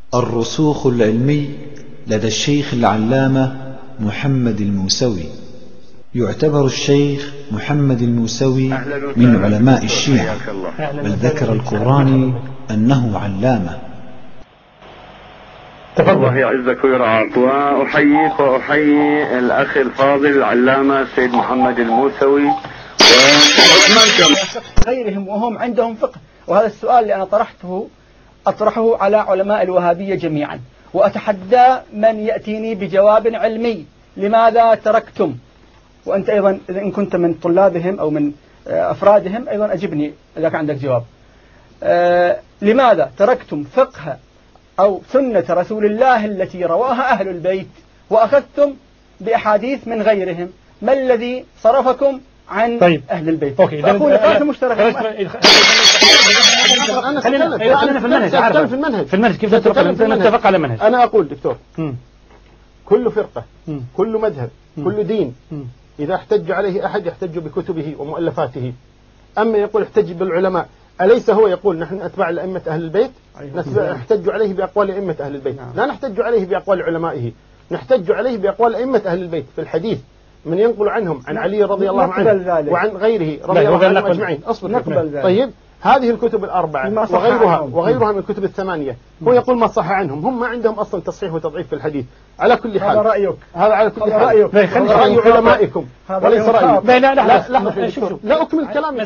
الرسوخ العلمي لدى الشيخ العلامة محمد الموسوي. يعتبر الشيخ محمد الموسوي من علماء الشيعة، بل ذكر القراني أنه علامة. الله يعزك ويرعاك، وأحييك وأحيي الأخ الفاضل العلامة السيد محمد الموسوي غيرهم وهم عندهم فقه. وهذا السؤال اللي أنا أطرحه على علماء الوهابية جميعا، وأتحدى من يأتيني بجواب علمي. لماذا تركتم؟ وأنت أيضا إذا إن كنت من طلابهم أو من أفرادهم أيضا أجبني إذا كان عندك جواب. لماذا تركتم فقه أو سنة رسول الله التي رواها أهل البيت وأخذتم بأحاديث من غيرهم؟ ما الذي صرفكم عن أهل البيت؟ فأقول لك مشترك. خلينا في المنهج كيف نتفق على منهج. أنا أقول دكتور، كل فرقة، كل مذهب، كل دين إذا احتج عليه أحد يحتج بكتبه ومؤلفاته. أما يقول احتج بالعلماء، أليس هو يقول نحن أتباع لأئمة أهل البيت؟ نحتج عليه بأقوال أئمة أهل البيت، لا نحتج عليه بأقوال علمائه، نحتج عليه بأقوال أئمة أهل البيت في الحديث، من ينقل عنهم عن علي رضي الله عنه وعن غيره رضي الله عنهم أجمعين. طيب هذه الكتب الأربعة وغيرها من الكتب الثمانية، هو يقول ما صح عنهم، هم ما عندهم أصلا تصحيح وتضعيف في الحديث. على كل حال هذا رأيك، هذا على كل حال رأي علمائكم وليس رأيي. لا أكمل كلامي.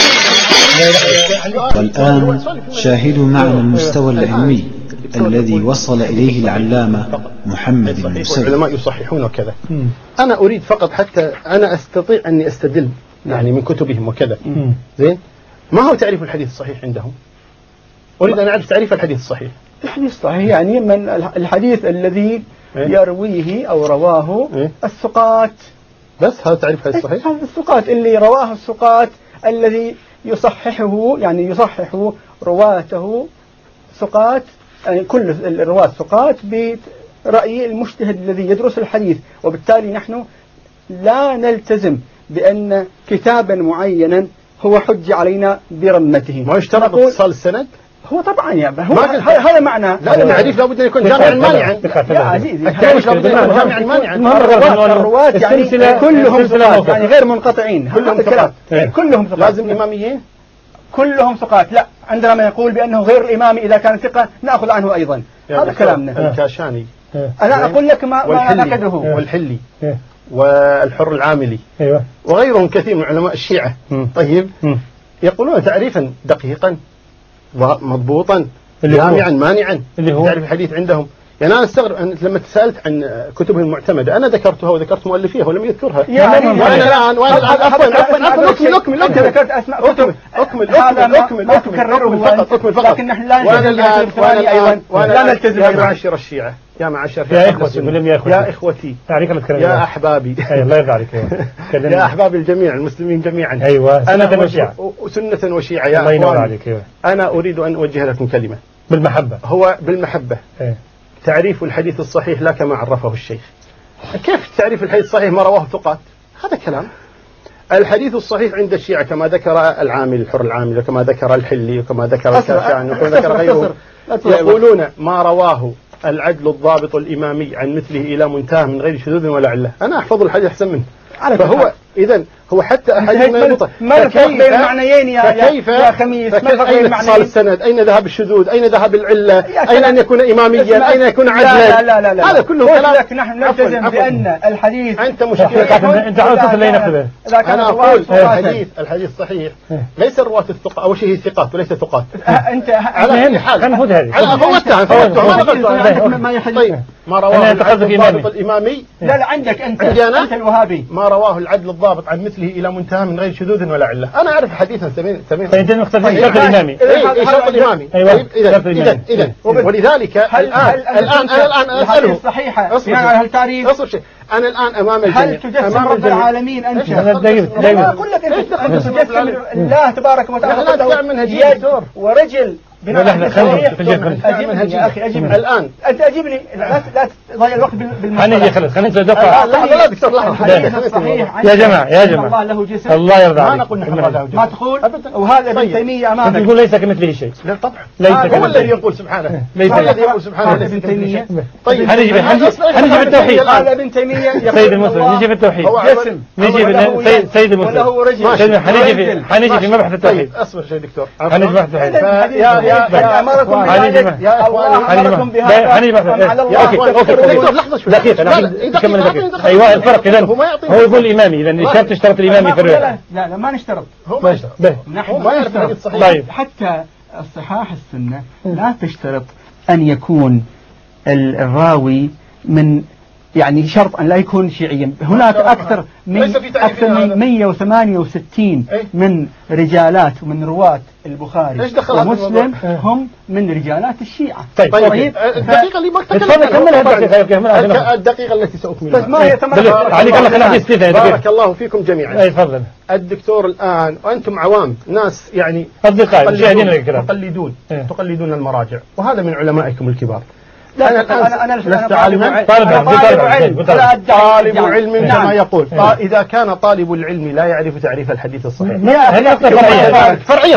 والآن شاهدوا معنا المستوى العلمي الذي وصل إليه العلامة محمد الموسوي. العلماء يصححون وكذا. أنا أريد فقط حتى أنا أستطيع أني أستدل يعني من كتبهم وكذا. زين، ما هو تعريف الحديث الصحيح عندهم؟ أريد أن أعرف تعريف الحديث الصحيح. الحديث الصحيح يعني من الحديث الذي يرويه أو رواه الثقات. بس هذا تعريف الحديث الصحيح؟ الثقات اللي رواه الثقات، الذي يصححه يعني يصحح رواته ثقات، يعني كل الرواة ثقات برأي المجتهد الذي يدرس الحديث. وبالتالي نحن لا نلتزم بأن كتابا معينا هو حج علينا برمته. ما يشترط اتصال السند؟ هو طبعا يا هذا معنى. لا الحديث لابد ان يكون جامعا مانعا يا عزيزي. الحديث لابد ان يكون جامعا مانعا. الرواة يعني كلهم ثقات، يعني غير منقطعين. كلهم ثقات. كلهم ثقات. لازم إماميين؟ كلهم ثقات. لا، عندنا من يقول بأنه غير الإمامي إذا كان ثقة نأخذ عنه أيضا. هذا كلامنا. الكاشاني، أنا أقول لك ما نكده. والحلي والحر العاملي وغيرهم كثير من علماء الشيعة. طيب يقولون تعريفا دقيقا مضبوطا جامعا مانعا تعرف الحديث عندهم. يعني أنا استغرب أنت لما تسألت عن كتبهم المعتمدة أنا ذكرتها وذكرت مؤلفيها ولم يذكرها. وأنا الآن عفوا أكمل أنت ذكرت أسماء كتب. أكمل فقط. لكن نحن لا نلتزم يا معاشر الشيعة، يا معاشر يا إخوتي يا أحبابي الله يرضى عليك يا أحبابي الجميع المسلمين جميعا. أنا سنة وشيعة يا الله ينور عليك. أنا أريد أن أوجه لكم كلمة بالمحبة. هو بالمحبة. تعريف الحديث الصحيح لا كما عرفه الشيخ. كيف تعريف الحديث الصحيح ما رواه ثقات؟ هذا كلام. الحديث الصحيح عند الشيعة كما ذكر العامل الحر العامل وكما ذكر الحلي وكما ذكر الكاشاني وكما ذكر غيره، يقولون ما رواه العدل الضابط الإمامي عن مثله إلى منتهى من غير شذوذ ولا علة. أنا أحفظ الحديث أحسن منه. فهو إذن هو حتى أحاديث ما الفرق بين المعنيين يا خميس؟ أين اتصال السند؟ أين ذهب الشذوذ؟ أين ذهب العلة؟ أين أن يكون إماميا؟ أين يكون عدلا؟ لا هذا كله كلام. نحن نلتزم بأن الحديث أنت مشكلة. أنت عاوز اللي نأخذه. أنا أقول الحديث صحيح ليس الرواة الثقة أول شيء ثقات وليس ثقات. أنت على كل حال خلينا ناخذ هذه. على فوتها ما يحدث ما رواه العدل الضابط الإمامي. لا عندك أنت الوهابي. ما رواه العدل الضابط عن مثله إلى منتهى من غير شذوذ ولا علة. أنا أعرف حديثا ثمين. فأنت مختلف شرط الإمامي. شرط الإمامي. إذا ولذلك الآن أسأله صحيحة يعني هالتعريف. أنا الآن أمام الجميع. هل تجسم رب العالمين أنت؟ دايما أقول لك أنت تجسم الله تبارك وتعالى يد ورجل لا خلينا أجبني يا أخي أجبني الآن أنت أجبني لا تضيع الوقت بالمصطلح. حنيجي خلص خلينا نتوقع. لا دكتور يا جماعة الله له جسم. الله يرضى عليك. ما نقول نحن الله له جسم. ما تقول أبدا. وهذا ابن تيمية أمامك. تقول ليس كمثله شيء. لا طبعا. ليس هو الذي يقول سبحانه. ليس الذي يقول سبحانه. ابن تيمية. طيب حنيجي في التوحيد. قال ابن تيمية سيد المسلم نجي في التوحيد. جسم. نجي في سيد المسلم. وله رجل. حنيجي في مبحث التوحيد. أصبر شيء دكتور. حنيجي في مبحث التوحيد. يا أمركم بهذا. يا الله أمركم بهذا. اوكي لحظة شوي. دقيقة نكمل دقيقة. ايوه الفرق اذا هو يقول امامي اذا الشرط تشترط الامامي في الرواية. لا ما نشترط. هو ما يشترط. نحن ما يشترط. طيب حتى الصحاح السنة لا تشترط أن يكون الراوي من يعني شرط أن لا يكون شيعيا. هناك أكثر من 168 من رجالات ومن رواة البخاري ومسلم هم من رجالات الشيعة. طيب الدقيقة اللي ما الدقيقة التي سأكملها بس ما عليك الله خلينا نستفيد. بارك الله فيكم جميعا. تفضل. الدكتور الآن وأنتم عوام ناس يعني أصدقاء تقلدون المراجع وهذا من علمائكم الكبار. أنا لست عالما طالب علم كما يقول. إذا كان طالب العلم لا يعرف تعريف الحديث الصحيح فرعية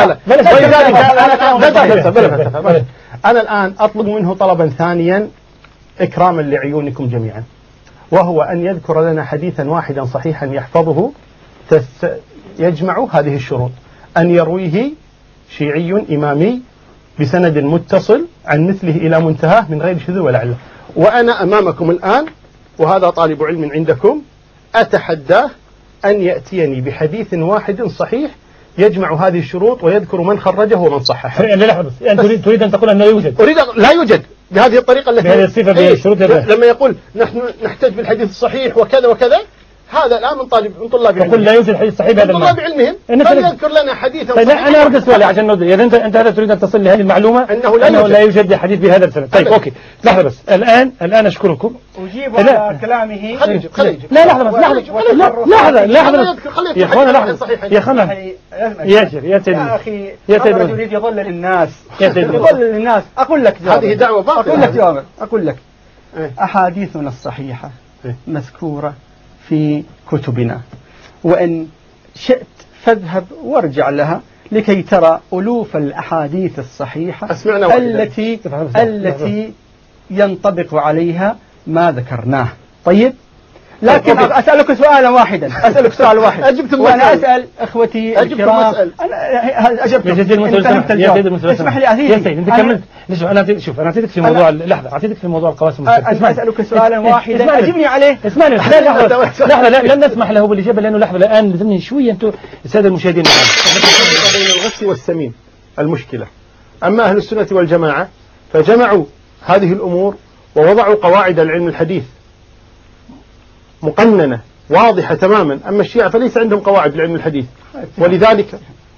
أنا الآن أطلب منه طلبا ثانيا إكراما لعيونكم جميعا، وهو أن يذكر لنا حديثا واحدا صحيحا يحفظه يجمع هذه الشروط: أن يرويه شيعي إمامي بسند متصل عن مثله إلى منتهاه من غير شذوذ ولا علة. وأنا أمامكم الآن وهذا طالب علم عندكم أتحداه أن يأتيني بحديث واحد صحيح يجمع هذه الشروط ويذكر من خرجه ومن صححه. أنت تريد أن تقول أنه يوجد؟ أريد لا يوجد بهذه الطريقة التي بهذه الصفة بالشروط. لما يقول نحن نحتاج بالحديث الصحيح وكذا وكذا، هذا الآن من طلاب علمهم. يقول لا يوجد حديث صحيح بهذا طلاب علمهم فليذكر لنا حديثا صحيحا. أنا أرد سؤالي عشان نوضح. إذا أنت هذا تريد أن تصل لهذه المعلومة أنه لا يوجد حديث بهذا السند. طيب أوكي لحظة بس. الآن أشكركم. أجيب على كلامه. لا لحظة بس لحظة يا أخوانا لحظة يا أخوانا يا سيدي يا أخي الرجل يريد يضلل الناس يضلل الناس. أقول لك هذه دعوة باطلة. أقول لك أحاديثنا الصحيحة مذكورة في كتبنا، وإن شئت فاذهب وارجع لها لكي ترى ألوف الأحاديث الصحيحة التي ينطبق عليها ما ذكرناه. طيب لكن أسألك سؤالا واحدا. وأنا أسأل أخوتي الكرام. أنا أجبت. اسمح لي يا سيدي أنت كملت. شوف أنا أعطيتك في موضوع لحظة أعطيتك في موضوع القواسم. أسألك سؤالا واحدا أجبني عليه. اسمعني لحظة لن نسمح له بالإجابة لأنه لحظة الآن لازمني شوية أنتم السادة المشاهدين. بين الغث والسمين المشكلة. أما أهل السنة والجماعة فجمعوا هذه الأمور ووضعوا قواعد العلم الحديث مقننة واضحة تماما. أما الشيعة فليس عندهم قواعد لعلم الحديث ولذلك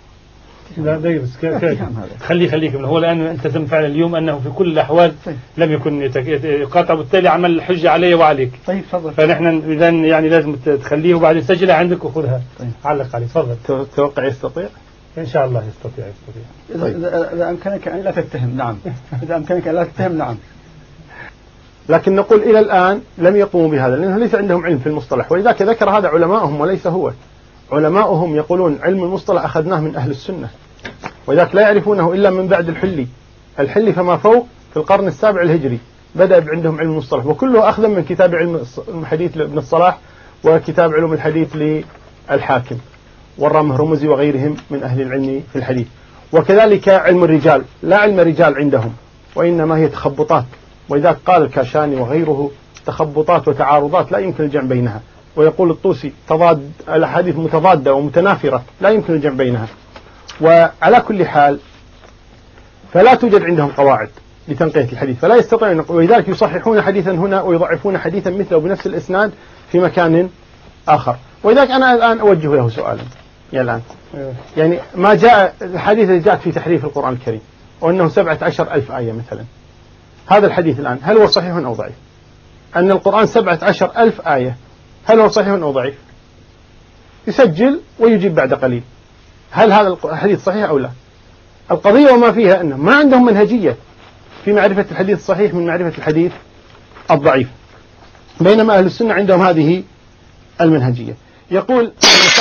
خليك هو الآن التزم فعلا اليوم أنه في كل الأحوال لم يكن يقاطع، بالتالي عمل الحجة علي وعليك. طيب تفضل. فنحن إذا يعني لازم تخليه وبعدين سجلها عندك وخذها علق عليه. تفضل. توقع يستطيع إن شاء الله يستطيع. إذا أمكنك أن لا تتهم نعم. إذا أمكنك أن لا تتهم نعم. لكن نقول إلى الآن لم يقوموا بهذا لأنه ليس عندهم علم في المصطلح، ولذلك ذكر هذا علماءهم وليس هو. علماؤهم يقولون علم المصطلح أخذناه من أهل السنة، ولذلك لا يعرفونه إلا من بعد الحلي فما فوق في القرن السابع الهجري بدأ عندهم علم المصطلح، وكله أخذا من كتاب علم الحديث لابن الصلاح وكتاب علوم الحديث للحاكم والرامه رمزي وغيرهم من أهل العلم في الحديث. وكذلك علم الرجال لا علم رجال عندهم وإنما هي تخبطات، ولذلك قال الكاشاني وغيره تخبطات وتعارضات لا يمكن الجمع بينها. ويقول الطوسي الأحاديث متضادة ومتنافرة لا يمكن الجمع بينها. وعلى كل حال فلا توجد عندهم قواعد لتنقية الحديث، فلا يستطيعون، ولذلك يصححون حديثا هنا ويضعفون حديثا مثله بنفس الإسناد في مكان آخر. ولذلك أنا الآن أوجه له سؤالا يعني ما جاء الحديث الذي جاءت في تحريف القرآن الكريم وأنه 17,000 آية مثلا، هذا الحديث الآن هل هو صحيح أو ضعيف؟ أن القرآن 17,000 آية هل هو صحيح أو ضعيف؟ يسجل ويجيب بعد قليل. هل هذا الحديث صحيح أو لا؟ القضية وما فيها أن ما عندهم منهجية في معرفة الحديث الصحيح من معرفة الحديث الضعيف، بينما أهل السنة عندهم هذه المنهجية. يقول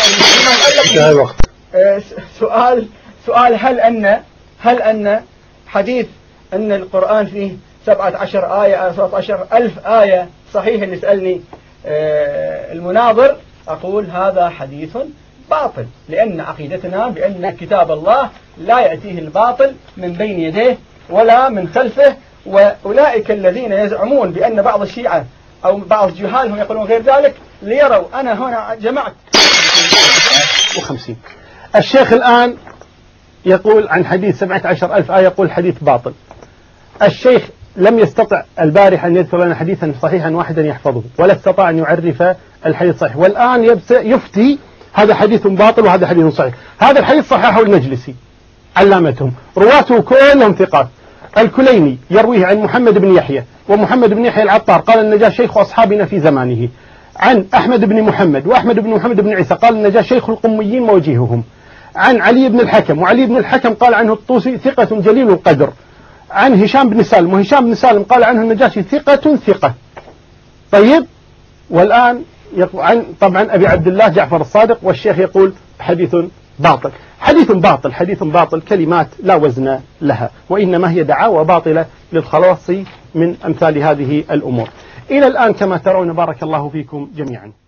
سؤال هل أن حديث أن القرآن فيه 17 آية أو 17,000 آية صحيح اللي سألني المناظر، أقول هذا حديث باطل، لأن عقيدتنا بأن كتاب الله لا يأتيه الباطل من بين يديه ولا من خلفه. وأولئك الذين يزعمون بأن بعض الشيعة أو بعض جهالهم يقولون غير ذلك ليروا أنا هنا جمعت 50. الشيخ الآن يقول عن حديث 17,000 آية يقول حديث باطل. الشيخ لم يستطع البارح أن يذكر لنا حديثا صحيحا واحدا يحفظه، ولا استطاع أن يعرف الحديث الصحيح، والآن يفتي هذا حديث باطل وهذا حديث صحيح. هذا الحديث صححه المجلسي علامتهم، رواته كلهم ثقات. الكليني يرويه عن محمد بن يحيى، ومحمد بن يحيى العطار قال النجاة شيخ أصحابنا في زمانه، عن أحمد بن محمد وأحمد بن محمد بن عيسى قال النجاة شيخ القميين ووجيههم، عن علي بن الحكم، وعلي بن الحكم قال عنه الطوسي ثقة جليل القدر، عن هشام بن سالم، وهشام بن سالم قال عنه النجاشي ثقة. طيب، والآن عن طبعا أبي عبد الله جعفر الصادق، والشيخ يقول حديث باطل. حديث باطل كلمات لا وزن لها، وإنما هي دعاوى باطلة للخلاص من أمثال هذه الأمور. إلى الآن كما ترون بارك الله فيكم جميعا